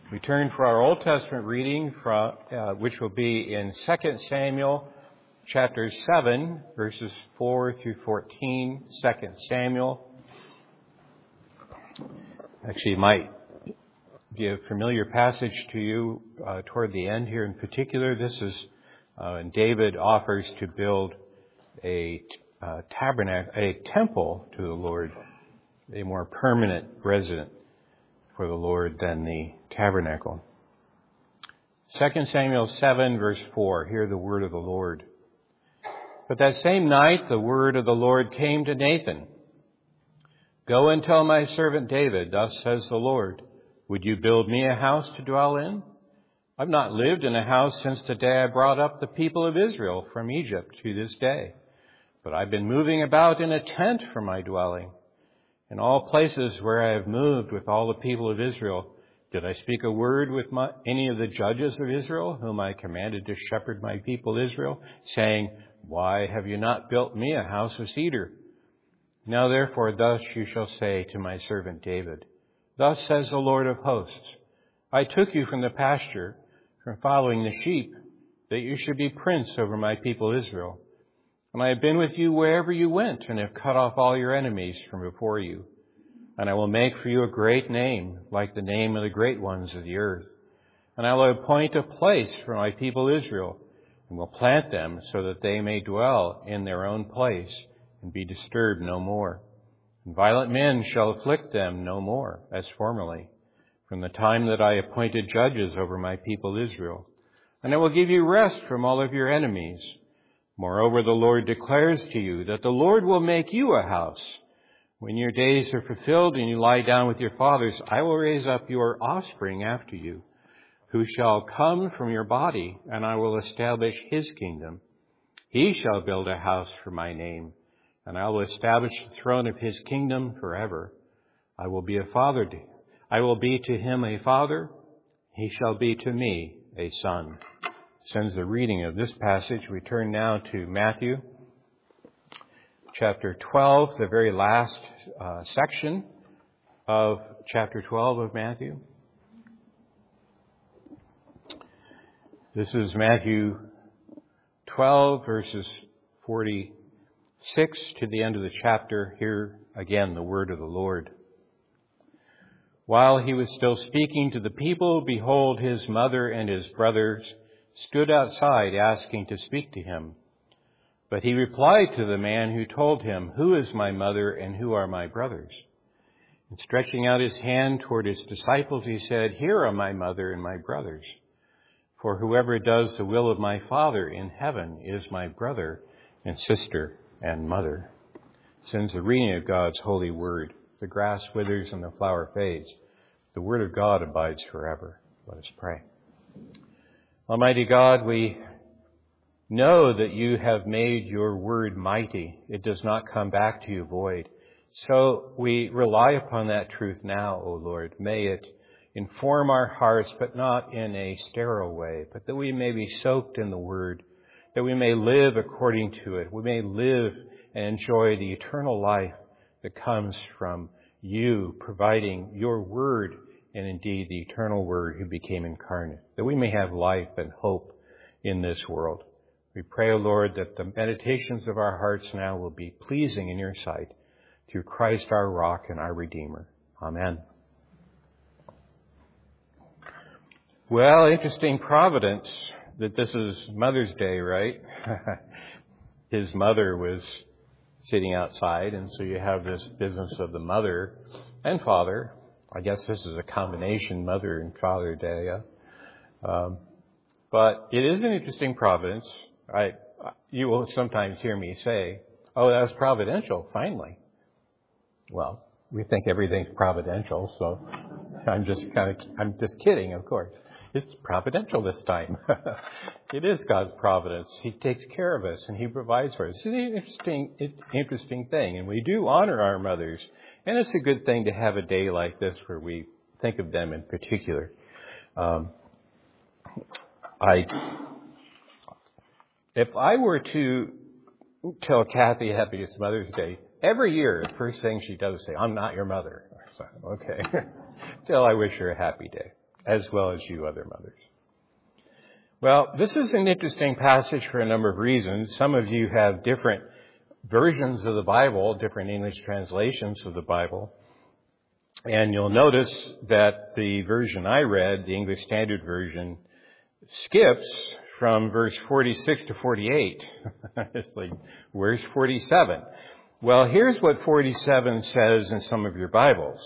We turn for our Old Testament reading, which will be in 2 Samuel chapter 7, verses 4 through 14. 2 Samuel. Actually, might be a familiar passage to you toward the end here in particular. This is when David offers to build a temple to the Lord, a more permanent residence for the Lord than the tabernacle. 2 Samuel 7, verse 4, hear the word of the Lord. But that same night the word of the Lord came to Nathan. Go and tell my servant David, thus says the Lord, would you build me a house to dwell in? I've not lived in a house since the day I brought up the people of Israel from Egypt to this day. But I've been moving about in a tent for my dwelling. In all places where I have moved with all the people of Israel, did I speak a word with any of the judges of Israel, whom I commanded to shepherd my people Israel, saying, why have you not built me a house of cedar? Now therefore thus you shall say to my servant David, thus says the Lord of hosts, I took you from the pasture, from following the sheep, that you should be prince over my people Israel. And I have been with you wherever you went, and have cut off all your enemies from before you. And I will make for you a great name, like the name of the great ones of the earth. And I will appoint a place for my people Israel, and will plant them so that they may dwell in their own place, and be disturbed no more. And violent men shall afflict them no more, as formerly, from the time that I appointed judges over my people Israel. And I will give you rest from all of your enemies. Moreover, the Lord declares to you that the Lord will make you a house. When your days are fulfilled and you lie down with your fathers, I will raise up your offspring after you, who shall come from your body, and I will establish his kingdom. He shall build a house for my name, and I will establish the throne of his kingdom forever. I will be to him a father, he shall be to me a son. Since the reading of this passage, we turn now to Matthew chapter 12, the very last section of chapter 12 of Matthew. This is Matthew 12, verses 46 to the end of the chapter. Hear again the word of the Lord. While he was still speaking to the people, behold, his mother and his brothers stood outside asking to speak to him. But he replied to the man who told him, who is my mother and who are my brothers? And stretching out his hand toward his disciples, he said, here are my mother and my brothers. For whoever does the will of my Father in heaven is my brother and sister and mother. Since the reading of God's holy word, the grass withers and the flower fades, the word of God abides forever. Let us pray. Almighty God, we know that you have made your word mighty. It does not come back to you void. So we rely upon that truth now, O Lord. May it inform our hearts, but not in a sterile way, but that we may be soaked in the word, that we may live according to it. We may live and enjoy the eternal life that comes from you providing your word, and indeed the eternal word who became incarnate, that we may have life and hope in this world. We pray, O Lord, that the meditations of our hearts now will be pleasing in your sight, through Christ our rock and our Redeemer. Amen. Well, interesting providence that this is Mother's Day, right? His mother was sitting outside, and so you have this business of the mother and father. I guess this is a combination, Mother and Father Day. But it is an interesting providence. You will sometimes hear me say, oh, that was providential, finally. Well, we think everything's providential, so I'm just kidding, of course. It's providential this time. It is God's providence. He takes care of us and he provides for us. It's an interesting thing. And we do honor our mothers. And it's a good thing to have a day like this where we think of them in particular. If I were to tell Kathy happy Mother's Day, every year the first thing she does is say, I'm not your mother. So, okay. Till I wish her a happy day. as well as you other mothers. Well, this is an interesting passage for a number of reasons. Some of you have different versions of the Bible, different English translations of the Bible. And you'll notice that the version I read, the English Standard Version, skips from verse 46 to 48. It's like, where's 47? Well, here's what 47 says in some of your Bibles.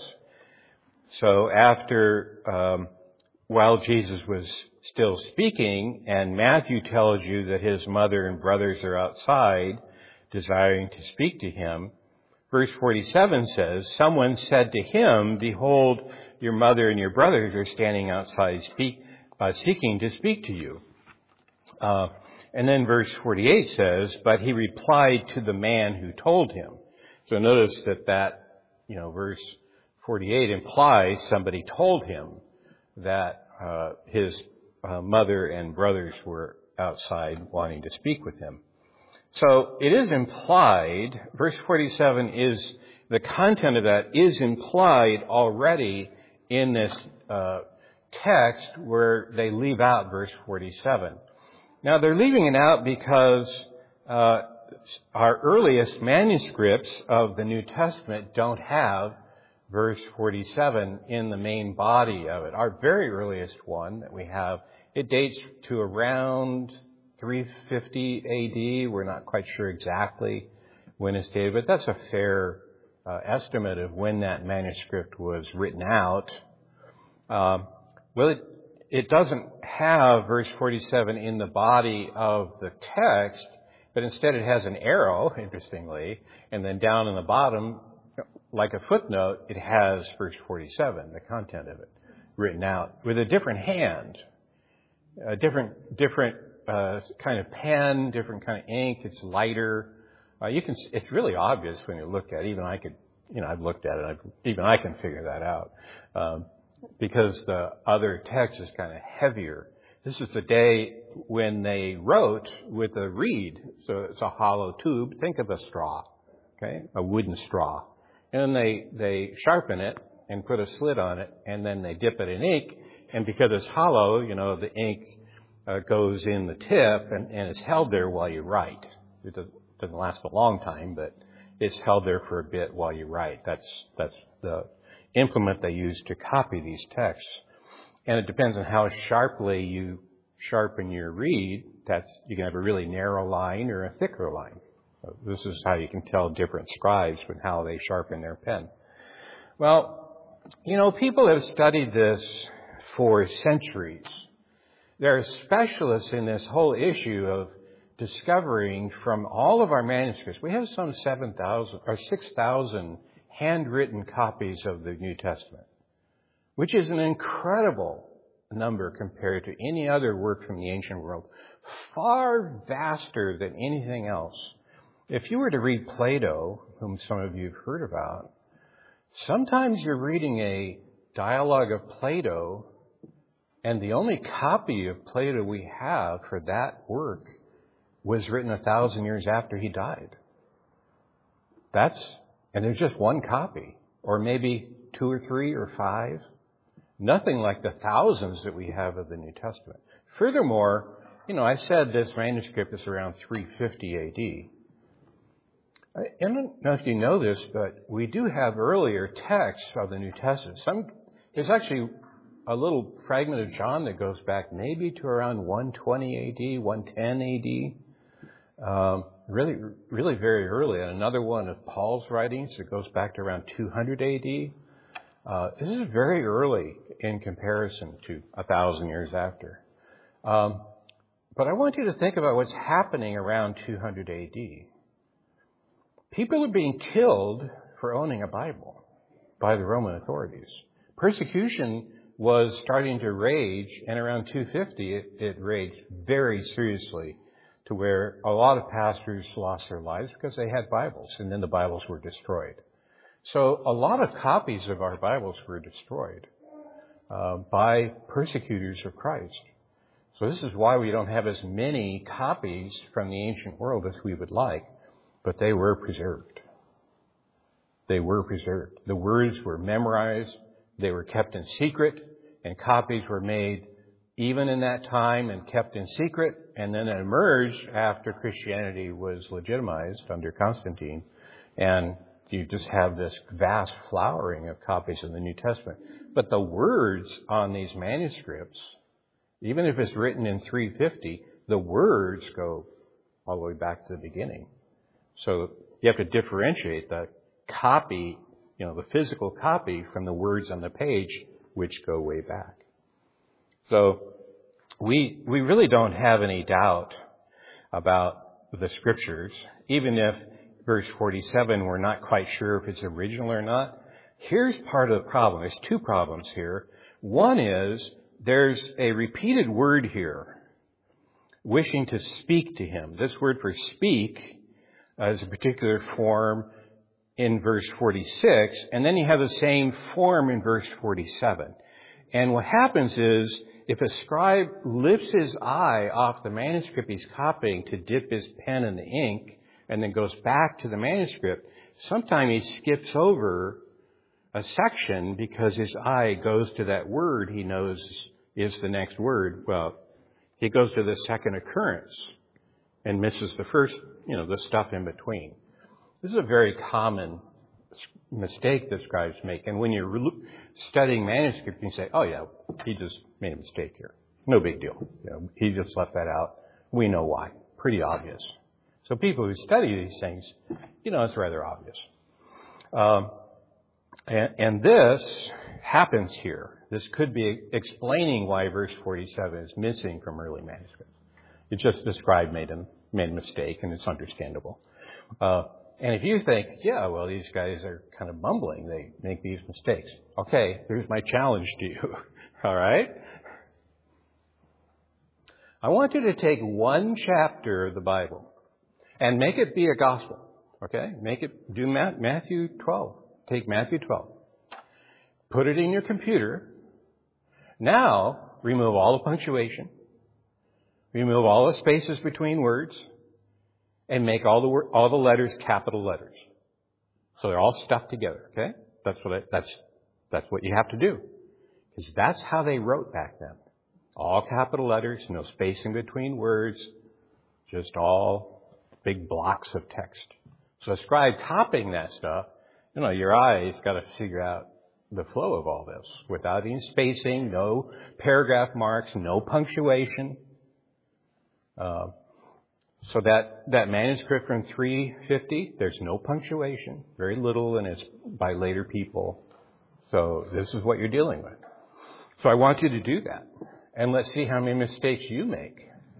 So after, while Jesus was still speaking, and Matthew tells you that his mother and brothers are outside, desiring to speak to him, verse 47 says, someone said to him, behold, your mother and your brothers are standing outside seeking to speak to you. And then verse 48 says, but he replied to the man who told him. So notice that verse 48 implies somebody told him that his mother and brothers were outside wanting to speak with him. So it is implied, verse 47 is, the content of that is implied already in this text where they leave out verse 47. Now they're leaving it out because our earliest manuscripts of the New Testament don't have verse 47 in the main body of it. Our very earliest one that we have, it dates to around 350 AD. We're not quite sure exactly when it's dated, but that's a fair estimate of when that manuscript was written out. Well, it doesn't have verse 47 in the body of the text, but instead it has an arrow, interestingly, and then down in the bottom, like a footnote, it has verse 47, the content of it, written out with a different hand, a different kind of pen, different kind of ink. It's lighter. It's really obvious when you look at it. Even I could, I've looked at it. Even I can figure that out. Because the other text is kind of heavier. This is the day when they wrote with a reed. So it's a hollow tube. Think of a straw, okay? A wooden straw. And then they sharpen it and put a slit on it, and then they dip it in ink. And because it's hollow, the ink goes in the tip and it's held there while you write. It doesn't last a long time, but it's held there for a bit while you write. That's the implement they use to copy these texts. And it depends on how sharply you sharpen your reed. You can have a really narrow line or a thicker line. So this is how you can tell different scribes with how they sharpen their pen. Well, people have studied this for centuries. There are specialists in this whole issue of discovering from all of our manuscripts. We have some 7,000 or 6,000 handwritten copies of the New Testament, which is an incredible number compared to any other work from the ancient world, far vaster than anything else. If you were to read Plato, whom some of you have heard about, sometimes you're reading a dialogue of Plato, and the only copy of Plato we have for that work was written 1,000 years after he died. And there's just one copy, or maybe 2 or 3 or 5. Nothing like the thousands that we have of the New Testament. Furthermore, I said this manuscript is around 350 AD. I don't know if you know this, but we do have earlier texts of the New Testament. There's actually a little fragment of John that goes back maybe to around 120 AD, 110 AD. Really, really very early. And another one of Paul's writings that goes back to around 200 AD. This is very early in comparison to 1,000 years after. But I want you to think about what's happening around 200 AD. People are being killed for owning a Bible by the Roman authorities. Persecution was starting to rage, and around 250 it raged very seriously, to where a lot of pastors lost their lives because they had Bibles, and then the Bibles were destroyed. So a lot of copies of our Bibles were destroyed by persecutors of Christ. So this is why we don't have as many copies from the ancient world as we would like, but they were preserved. They were preserved. The words were memorized. They were kept in secret. and copies were made even in that time and kept in secret, and then it emerged after Christianity was legitimized under Constantine, and you just have this vast flowering of copies of the New Testament. But the words on these manuscripts, even if it's written in 350, the words go all the way back to the beginning. So you have to differentiate the copy, the physical copy, from the words on the page, which go way back. So we really don't have any doubt about the Scriptures, even if verse 47, we're not quite sure if it's original or not. Here's part of the problem. There's two problems here. One is there's a repeated word here, wishing to speak to him. This word for speak is a particular form in verse 46, and then you have the same form in verse 47. And what happens is, if a scribe lifts his eye off the manuscript he's copying to dip his pen in the ink, and then goes back to the manuscript, sometimes he skips over a section because his eye goes to that word he knows is the next word. Well, he goes to the second occurrence and misses the first, the stuff in between. This is a very common mistake that scribes make. And when you're studying manuscript, you can say, oh yeah, he just made a mistake here. No big deal. He just left that out. We know why. Pretty obvious. So people who study these things, it's rather obvious. And this happens here. This could be explaining why verse 47 is missing from early manuscripts. It's just the scribe made a mistake, and it's understandable. And if you think, these guys are kind of bumbling, they make these mistakes. Okay, here's my challenge to you. All right? I want you to take one chapter of the Bible and make it be a gospel. Okay? Do Matthew 12. Take Matthew 12. Put it in your computer. Now, remove all the punctuation. Remove all the spaces between words. And make all the letters capital letters. So they're all stuck together. Okay? That's what you have to do. Because that's how they wrote back then. All capital letters, no spacing between words, just all big blocks of text. So a scribe copying that stuff, your eye's got to figure out the flow of all this without any spacing, no paragraph marks, no punctuation. So that manuscript from 350, there's no punctuation, very little, and it's by later people. So this is what you're dealing with. So I want you to do that. And let's see how many mistakes you make.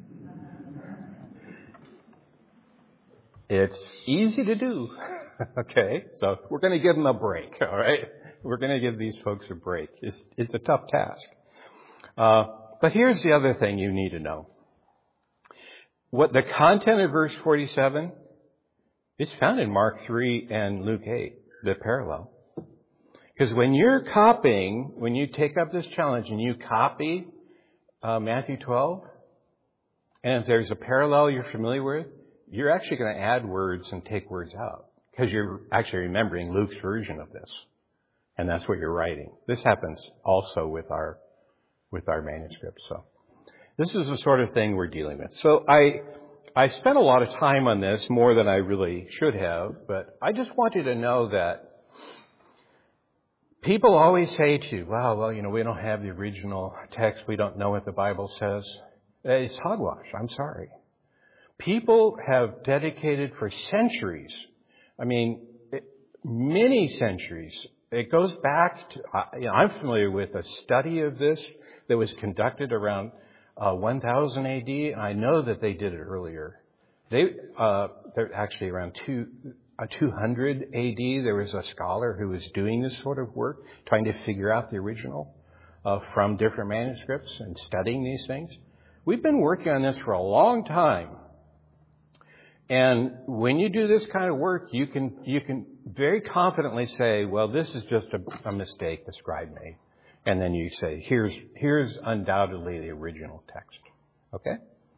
It's easy to do. Okay? So we're going to give them a break, all right? We're going to give these folks a break. It's a tough task. But here's the other thing you need to know. What the content of verse 47 is found in Mark 3 and Luke 8, the parallel. Because when you take up this challenge and you copy Matthew 12, and if there's a parallel you're familiar with, you're actually going to add words and take words out. Because you're actually remembering Luke's version of this. And that's what you're writing. This happens also with our manuscripts. So this is the sort of thing we're dealing with. So I spent a lot of time on this, more than I really should have, but I just want you to know that people always say to you, we don't have the original text, we don't know what the Bible says. It's hogwash, I'm sorry. People have dedicated for centuries, many centuries. It goes back to, I'm familiar with a study of this that was conducted around 1000 AD, and I know that they did it earlier. They're actually around 200 AD. There was a scholar who was doing this sort of work, trying to figure out the original from different manuscripts and studying these things. We've been working on this for a long time. And when you do this kind of work, you can very confidently say, well, this is just a mistake the scribe made. And then you say, here's undoubtedly the original text. Okay?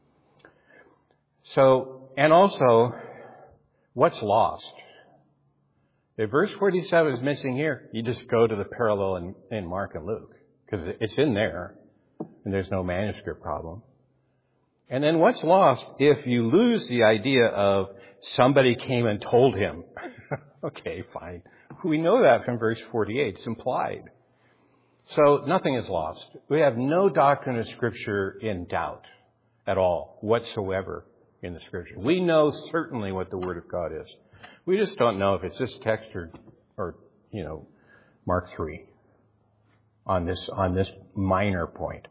So, and also, what's lost? If verse 47 is missing here, you just go to the parallel in Mark and Luke. because it's in there and there's no manuscript problem. And then what's lost if you lose the idea of somebody came and told him? Okay, fine. We know that from verse 48. It's implied. So nothing is lost. We have no doctrine of Scripture in doubt at all, whatsoever, in the Scripture. We know certainly what the Word of God is. We just don't know if it's this text or Mark 3 on this minor point.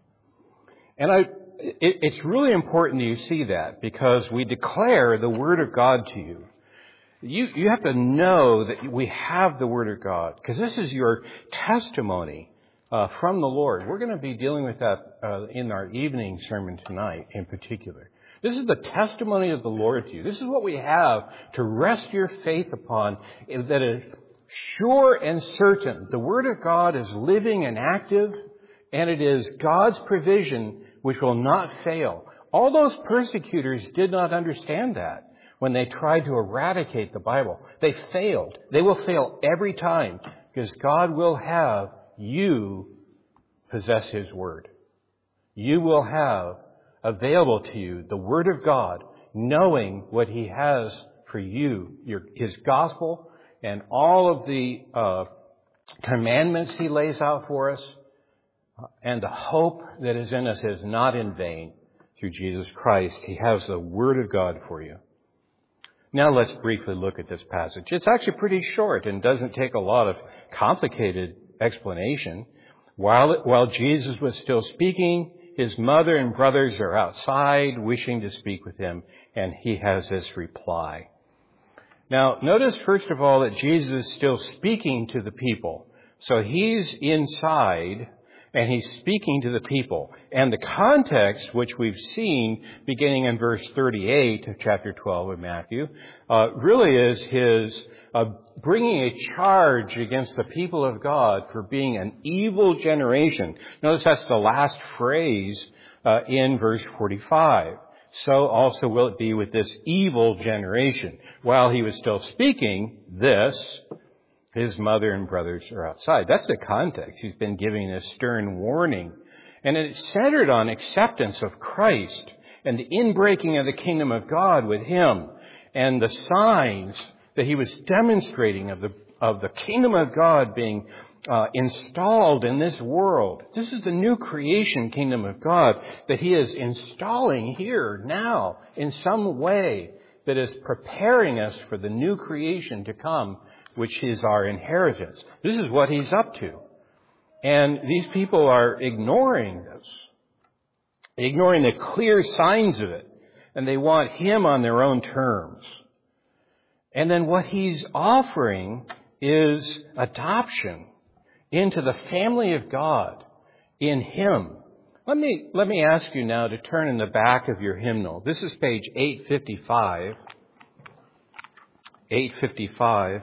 And it's really important that you see that, because we declare the Word of God to you. You have to know that we have the Word of God, because this is your testimony from the Lord. We're going to be dealing with that in our evening sermon tonight in particular. This is the testimony of the Lord to you. This is what we have to rest your faith upon, that is sure and certain. The Word of God is living and active, and it is God's provision which will not fail. All those persecutors did not understand that when they tried to eradicate the Bible. They failed. They will fail every time, because God will have you possess His Word. You will have available to you the Word of God, knowing what He has for you, His gospel, and all of the commandments He lays out for us, and the hope that is in us is not in vain through Jesus Christ. He has the Word of God for you. Now let's briefly look at this passage. It's actually pretty short and doesn't take a lot of complicated explanation. While Jesus was still speaking, His mother and brothers are outside wishing to speak with Him, and He has this reply. Now, notice first of all that Jesus is still speaking to the people. So He's inside, and He's speaking to the people. And the context, which we've seen beginning in verse 38 of chapter 12 of Matthew, really is His bringing a charge against the people of God for being an evil generation. Notice that's the last phrase in verse 45. So also will it be with this evil generation. While He was still speaking this, His mother and brothers are outside. That's the context. He's been giving this stern warning. And it's centered on acceptance of Christ and the inbreaking of the kingdom of God with Him, and the signs that He was demonstrating of the kingdom of God being installed in this world. This is the new creation kingdom of God that He is installing here now in some way that is preparing us for the new creation to come, which is our inheritance. This is what He's up to. And these people are ignoring this, ignoring the clear signs of it, and they want Him on their own terms. And then what He's offering is adoption into the family of God in Him. Let me ask you now to turn in the back of your hymnal. This is page 855. 855.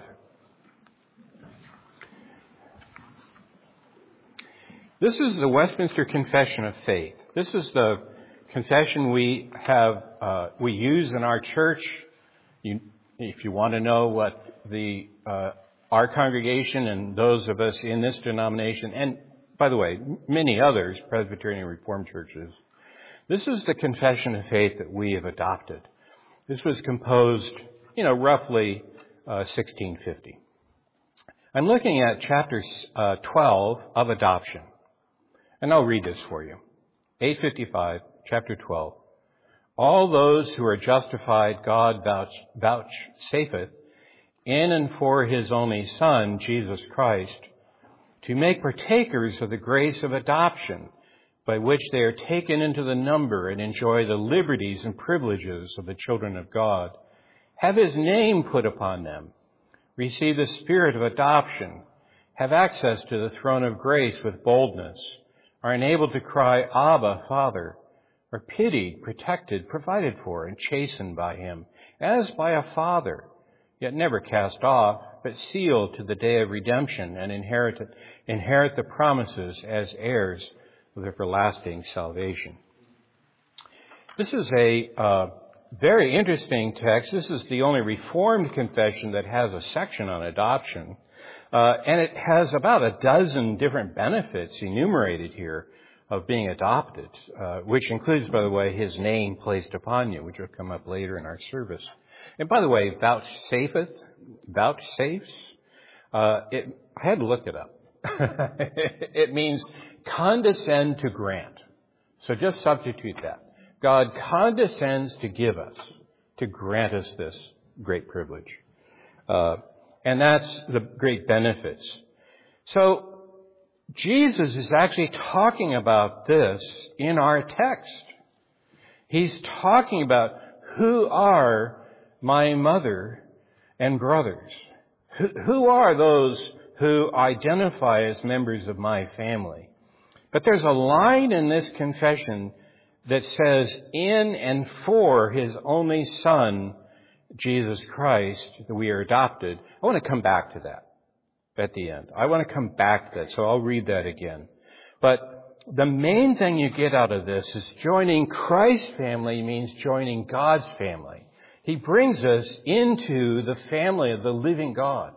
This is the Westminster Confession of Faith. This is the confession we use in our church. If you want to know what our congregation and those of us in this denomination, and by the way, many others, Presbyterian and Reformed churches, this is the confession of faith that we have adopted. This was composed, roughly 1650. I'm looking at chapter 12 of adoption. And I'll read this for you. 855, chapter 12. All those who are justified, God vouchsafeth in and for His only Son, Jesus Christ, to make partakers of the grace of adoption, by which they are taken into the number and enjoy the liberties and privileges of the children of God. Have His name put upon them. Receive the spirit of adoption. Have access to the throne of grace with boldness. Are enabled to cry, Abba, Father, are pitied, protected, provided for, and chastened by Him, as by a father, yet never cast off, but sealed to the day of redemption, and inherit the promises as heirs of everlasting salvation. This is a Very interesting text. This is the only Reformed confession that has a section on adoption. And it has about a dozen different benefits enumerated here of being adopted, which includes, by the way, his name placed upon you, which will come up later in our service. And by the way, vouchsafes, I had to look it up. It means condescend to grant. So just substitute that. God condescends to give us, to grant us this great privilege. And that's the great benefits. So Jesus is actually talking about this in our text. He's talking about who are my mother and brothers. Who are those who identify as members of my family? But there's a line in this confession that says, in and for his only Son, Jesus Christ, that we are adopted. I want to come back to that at the end. I want to come back to that, so I'll read that again. But the main thing you get out of this is joining Christ's family means joining God's family. He brings us into the family of the living God.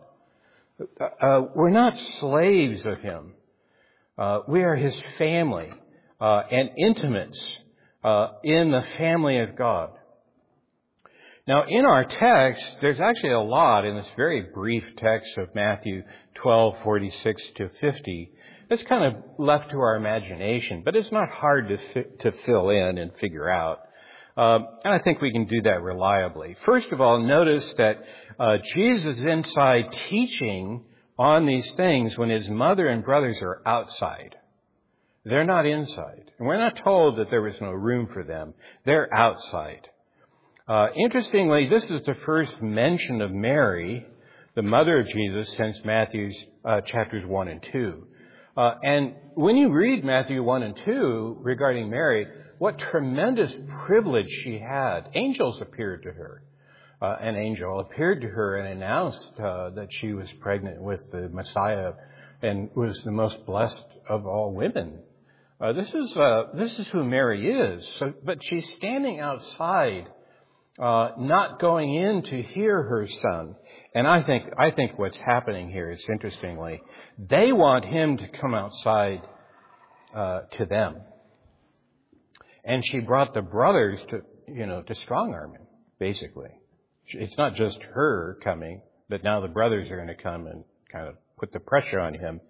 We're not slaves of him. We are his family and intimates in the family of God. Now, in our text, there's actually a lot in this very brief text of Matthew 12:46 to 50. It's kind of left to our imagination, but it's not hard to fill in and figure out. And I think we can do that reliably. First of all, notice that Jesus is inside teaching on these things when his mother and brothers are outside. They're not inside. And we're not told that there was no room for them. They're outside. Interestingly, this is the first mention of Mary, the mother of Jesus, since Matthew's chapters 1 and 2. And when you read Matthew 1 and 2 regarding Mary, what tremendous privilege she had. Angels appeared to her. An angel appeared to her and announced that she was pregnant with the Messiah and was the most blessed of all women. This is who Mary is. So, but she's standing outside, not going in to hear her son. And I think what's happening here is, interestingly, they want him to come outside to them. And she brought the brothers to strong arm him, basically. It's not just her coming, but now the brothers are going to come and kind of put the pressure on him.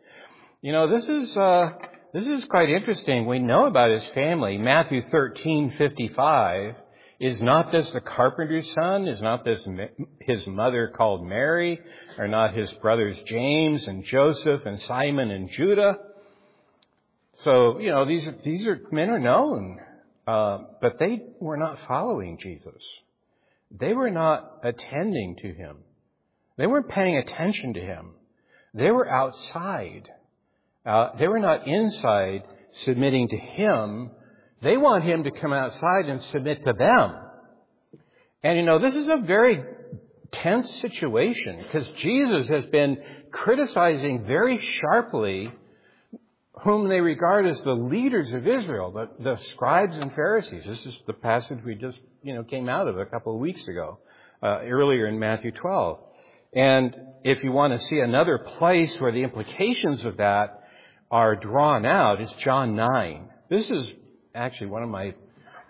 This is quite interesting. We know about his family. Matthew 13:55. Is not this the carpenter's son? Is not this his mother called Mary? Are not his brothers James and Joseph and Simon and Judah? So, these men are known. But they were not following Jesus. They were not attending to him. They weren't paying attention to him. They were outside. They were not inside submitting to him. They want him to come outside and submit to them. And this is a very tense situation because Jesus has been criticizing very sharply whom they regard as the leaders of Israel, the scribes and Pharisees. This is the passage we just, came out of a couple of weeks ago, earlier in Matthew 12. And if you want to see another place where the implications of that are drawn out, it's John 9. This is actually one of my,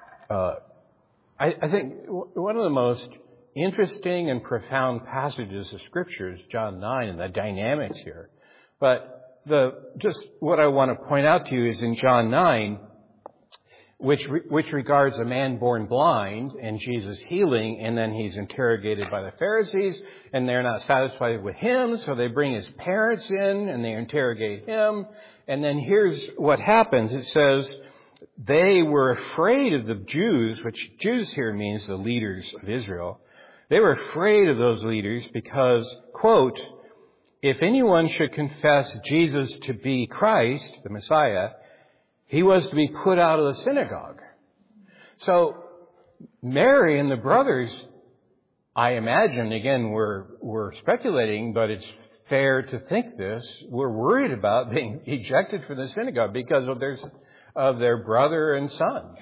I think one of the most interesting and profound passages of Scripture is John 9 and the dynamics here. But just what I want to point out to you is in John 9, which regards a man born blind and Jesus healing, and then he's interrogated by the Pharisees, and they're not satisfied with him, so they bring his parents in and they interrogate him. And then here's what happens. It says, they were afraid of the Jews, which Jews here means the leaders of Israel. They were afraid of those leaders because, quote, if anyone should confess Jesus to be Christ, the Messiah, he was to be put out of the synagogue. So Mary and the brothers, I imagine, again, we're speculating, but it's fair to think this, were worried about being ejected from the synagogue because of their brother and son.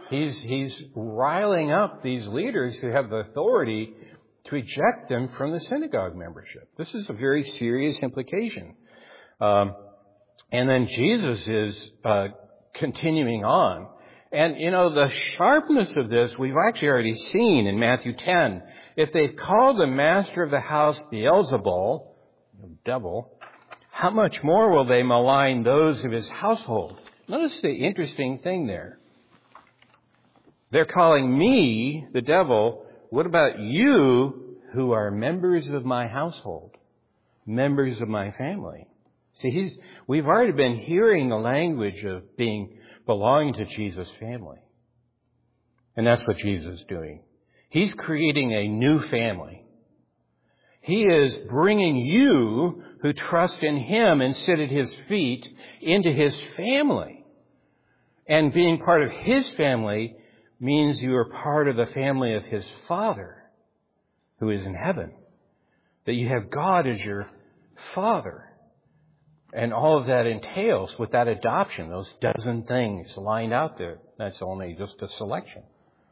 He's riling up these leaders who have the authority to eject them from the synagogue membership. This is a very serious implication. And then Jesus is continuing on. And, the sharpness of this we've actually already seen in Matthew 10. If they've called the master of the house Beelzebul, devil, how much more will they malign those of his household? Notice the interesting thing there. They're calling me, the devil. What about you who are members of my household, members of my family? See, we've already been hearing the language of belonging to Jesus' family. And that's what Jesus is doing. He's creating a new family. He is bringing you who trust in Him and sit at His feet into His family. And being part of His family means you are part of the family of His Father who is in heaven. That you have God as your Father. And all of that entails with that adoption, those dozen things lined out there. That's only just a selection.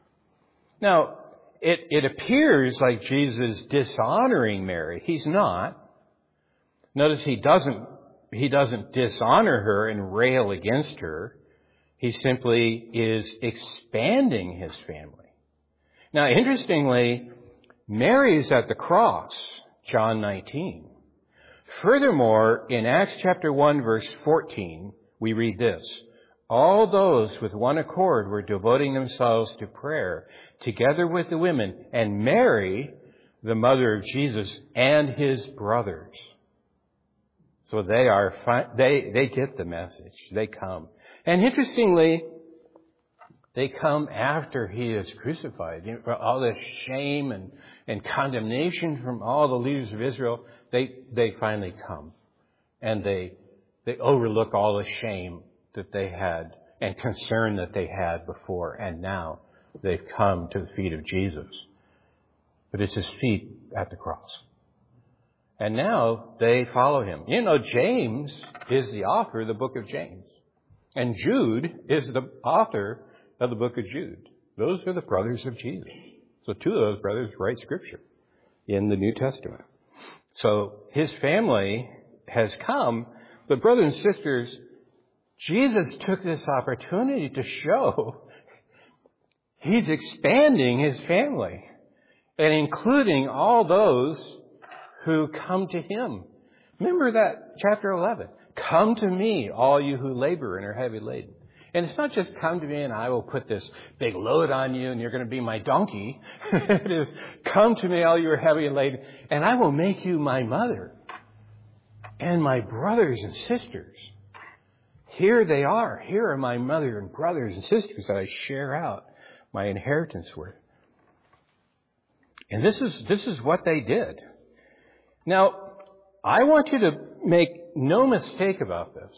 Now, it appears like Jesus is dishonoring Mary. He's not. Notice he doesn't dishonor her and rail against her. He simply is expanding his family. Now, interestingly, Mary is at the cross, John 19. Furthermore, in Acts chapter 1, verse 14, we read this. All those with one accord were devoting themselves to prayer, together with the women, and Mary, the mother of Jesus, and his brothers. So they get the message. They come. And interestingly, they come after he is crucified. All this shame and condemnation from all the leaders of Israel, they finally come. And they overlook all the shame that they had and concern that they had before. And now they've come to the feet of Jesus. But it's his feet at the cross. And now they follow him. James is the author of the book of James. And Jude is the author of the book of Jude. Those are the brothers of Jesus. So two of those brothers write Scripture in the New Testament. So his family has come. But brothers and sisters, Jesus took this opportunity to show he's expanding his family and including all those who come to him. Remember that chapter 11. Come to me, all you who labor and are heavy laden. And it's not just come to me and I will put this big load on you and you're going to be my donkey. It is come to me, all you are heavy and laden, and I will make you my mother and my brothers and sisters. Here they are. Here are my mother and brothers and sisters that I share out my inheritance with. And this is what they did. Now, I want you to make no mistake about this.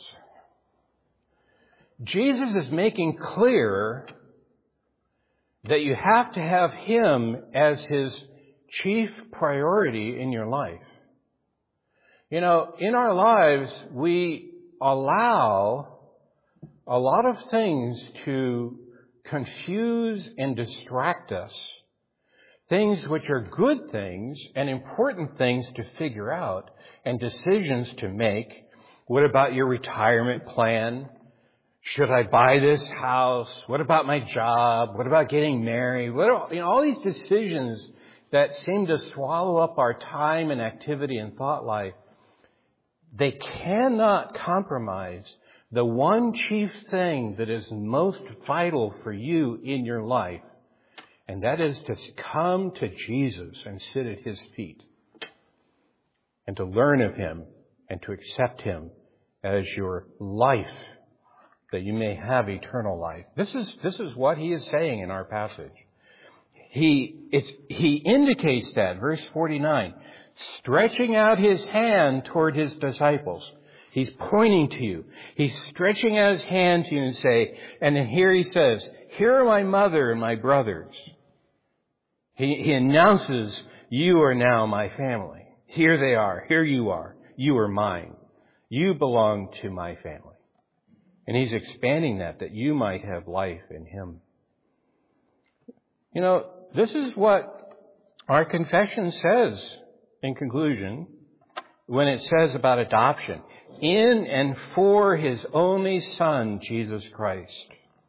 Jesus is making clear that you have to have him as his chief priority in your life. In our lives, we allow a lot of things to confuse and distract us. Things which are good things and important things to figure out and decisions to make. What about your retirement plan? Should I buy this house? What about my job? What about getting married? All these decisions that seem to swallow up our time and activity and thought life, they cannot compromise the one chief thing that is most vital for you in your life. And that is to come to Jesus and sit at his feet and to learn of him and to accept him as your life, that you may have eternal life. This is what he is saying in our passage. He indicates that, verse 49, stretching out his hand toward his disciples. He's pointing to you. He's stretching out his hand to you and then here he says, here are my mother and my brothers. He announces, you are now my family. Here they are. Here you are. You are mine. You belong to my family. And he's expanding that you might have life in him. You know, this is what our confession says in conclusion when it says about adoption. In and for His only Son, Jesus Christ.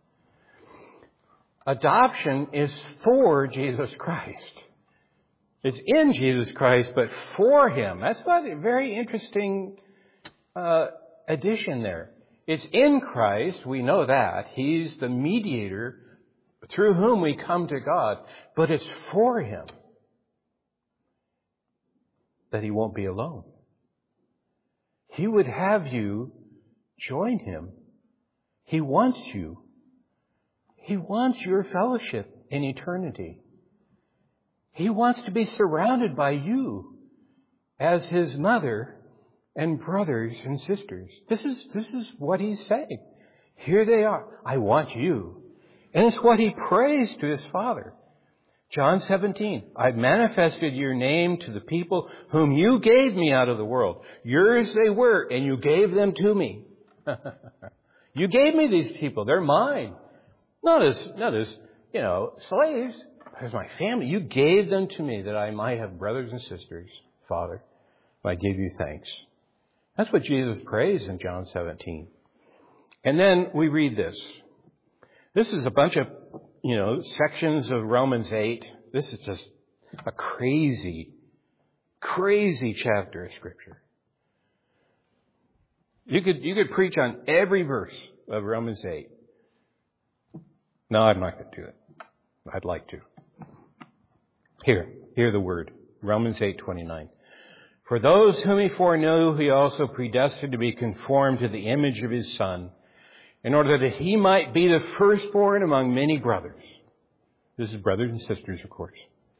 Adoption is for Jesus Christ. It's in Jesus Christ, but for Him. That's what a very interesting addition there. It's in Christ, we know that. He's the mediator through whom we come to God, but it's for Him that He won't be alone. He would have you join Him. He wants you. He wants your fellowship in eternity. He wants to be surrounded by you as His mother and brothers and sisters. This is what He's saying. Here they are. I want you. And it's what He prays to His Father. John 17, I've manifested your name to the people whom you gave me out of the world. Yours they were, and you gave them to me. You gave me these people. They're mine. Not as, slaves. As my family. You gave them to me that I might have brothers and sisters, Father. I give you thanks. That's what Jesus prays in John 17. And then we read this. This is a bunch of, sections of Romans 8. This is just a crazy, crazy chapter of Scripture. You could preach on every verse of Romans 8. No, I'm not going to do it. I'd like to. Hear the word. Romans 8:29. For those whom He foreknew, He also predestined to be conformed to the image of His Son, in order that He might be the firstborn among many brothers. This is brothers and sisters, of course.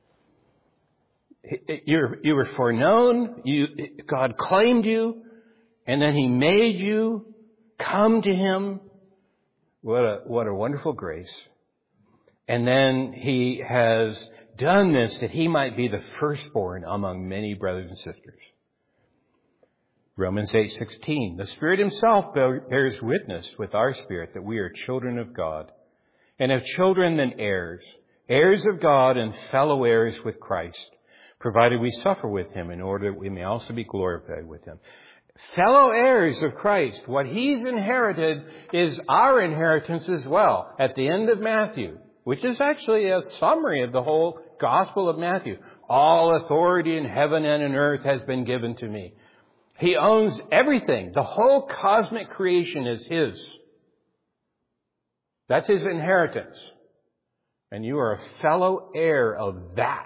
You were foreknown. God claimed you, and then He made you come to Him. What a wonderful grace. And then He has done this that He might be the firstborn among many brothers and sisters. Romans 8:16. The Spirit Himself bears witness with our spirit that we are children of God. And if children, then heirs. Heirs of God and fellow heirs with Christ, provided we suffer with Him in order that we may also be glorified with Him. Fellow heirs of Christ. What He's inherited is our inheritance as well. At the end of Matthew, which is actually a summary of the whole Gospel of Matthew. All authority in heaven and in earth has been given to me. He owns everything. The whole cosmic creation is His. That's His inheritance. And you are a fellow heir of that.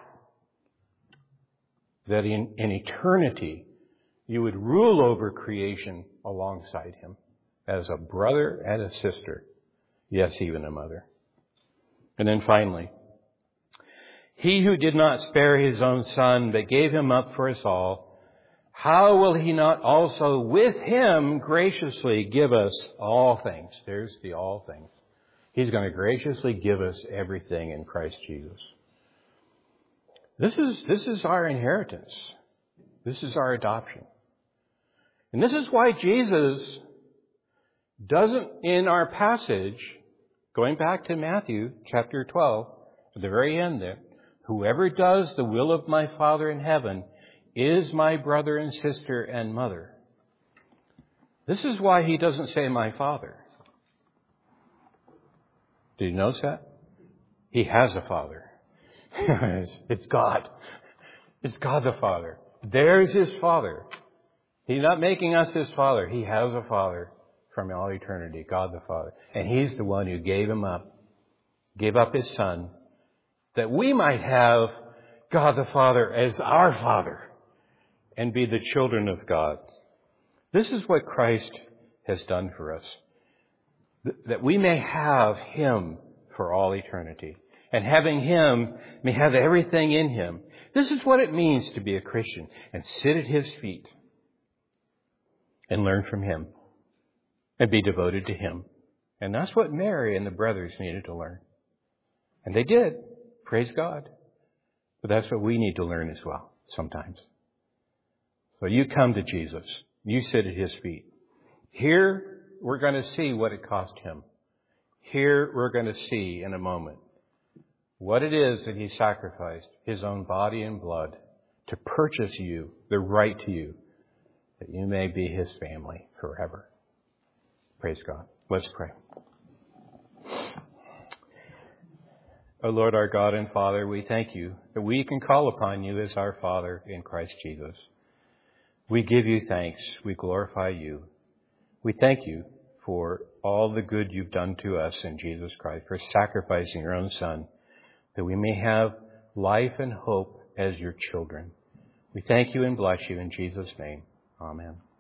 That in eternity, you would rule over creation alongside Him as a brother and a sister. Yes, even a mother. And then finally, He who did not spare His own Son, but gave Him up for us all, how will He not also with Him graciously give us all things? There's the all things. He's going to graciously give us everything in Christ Jesus. This is our inheritance. This is our adoption. And this is why Jesus doesn't, in our passage, going back to Matthew chapter 12, at the very end there, whoever does the will of my Father in heaven is my brother and sister and mother. This is why He doesn't say my Father. Did you notice that? He has a Father. It's God. It's God the Father. There's His Father. He's not making us His Father. He has a Father from all eternity, God the Father. And He's the one who gave Him up, gave up His Son, that we might have God the Father as our Father and be the children of God. This is what Christ has done for us, that we may have Him for all eternity. And having Him, may have everything in Him. This is what it means to be a Christian and sit at His feet and learn from Him and be devoted to Him. And that's what Mary and the brothers needed to learn. And they did. Praise God. But that's what we need to learn as well sometimes. So you come to Jesus. You sit at His feet. Here we're going to see what it cost Him. Here we're going to see in a moment what it is that he sacrificed his own body and blood to purchase you, the right to you, that you may be his family forever. Praise God. Let's pray. O Lord, our God and Father, we thank you that we can call upon you as our Father in Christ Jesus. We give you thanks. We glorify you. We thank you for all the good you've done to us in Jesus Christ, for sacrificing your own Son, that we may have life and hope as your children. We thank you and bless you in Jesus' name. Amen.